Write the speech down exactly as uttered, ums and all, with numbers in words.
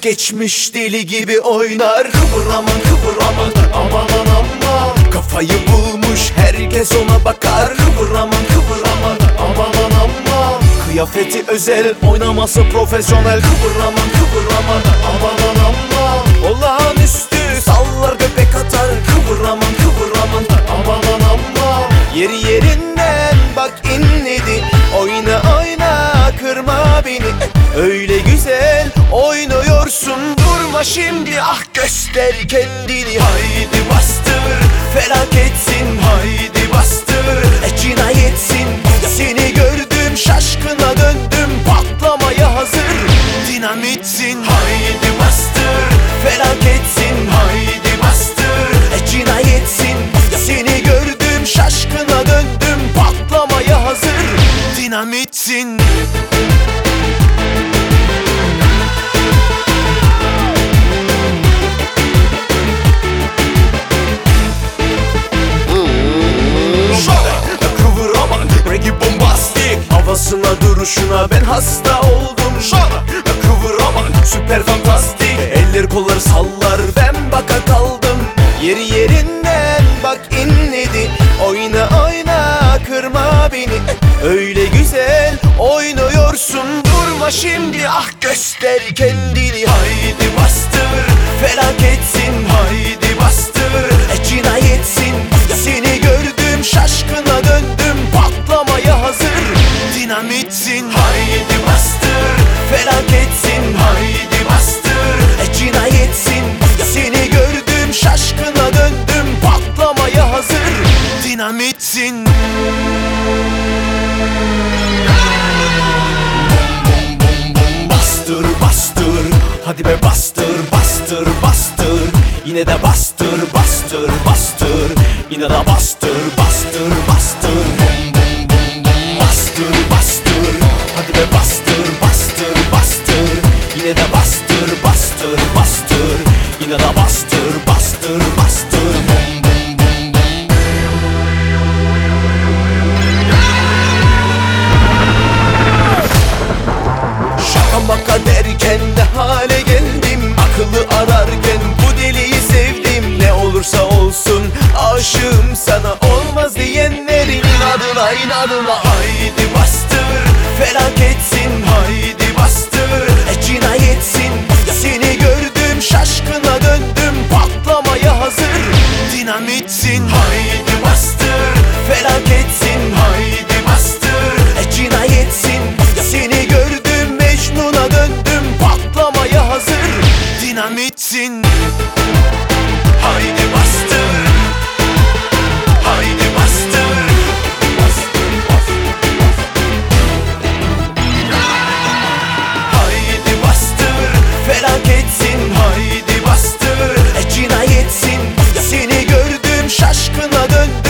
vazgeçmiş deli gibi oynar. Kıvıraman kıvıraman aman aman, kafayı bulmuş herkes ona bakar. Kıvıraman kıvıraman aman aman, kıyafeti özel oynaması profesyonel. Kıvıraman kıvıraman aman aman, olağanüstü sallar göbek atar. Kıvıraman kıvıraman aman aman, yeri yerinden bak inledi. Oyna oyna kırma beni, öyle güzel oynuyorsun. Durma şimdi ah göster kendini. Haydi bastır felaketsin, haydi bastır e, cinayetsin. Seni gördüm şaşkına döndüm, patlamaya hazır dinamitsin. Haydi bastır felaketsin, haydi bastır e, cinayetsin. Seni gördüm şaşkına döndüm, patlamaya hazır dinamitsin. Havasına duruşuna ben hasta oldum. Kıvıraman süper fantastik, eller kolları sallar ben baka kaldım. Yeri yerinden bak inledi. Oyna oyna kırma beni, öyle güzel oynuyorsun. Durma şimdi ah göster kendini. Haydi bastır felaketsin, haydi bastır e, cinayetsin. Seni gördüm şaşkına döndüm, patlamaya hazır dinamitsin. Haydi bastır felaketsin, haydi bastır e, cinayetsin. Seni gördüm şaşkına döndüm, patlamaya hazır dinamitsin. Bastır bastır hadi be, bastır bastır bastır, yine de bastır bastır bastır, yine de bastır bastır bastır. Bastır bastır hadi be, bastır bastır bastır, yine de bastır bastır bastır, yine de bastır bastır bastır. Şaka maka derken ne hale geldim, akıllı ararken bu deliyi sevdim. Ne olursa olsun aşığım sana, olmaz diyenlerin inadına inadına. Haydi bastır felaketsin, haydi bastır e, cinayetsin. Seni gördüm şaşkına döndüm, patlamaya hazır dinamitsin. Haydi bastır felaketsin, haydi bastır e, cinayetsin. Seni gördüm Mecnun'a döndüm, patlamaya hazır dinamitsin. Haydi bastır, haydi bastır. Haydi bastır felaketsin, haydi bastır e, cinayetsin. Seni gördüm şaşkına döndüm,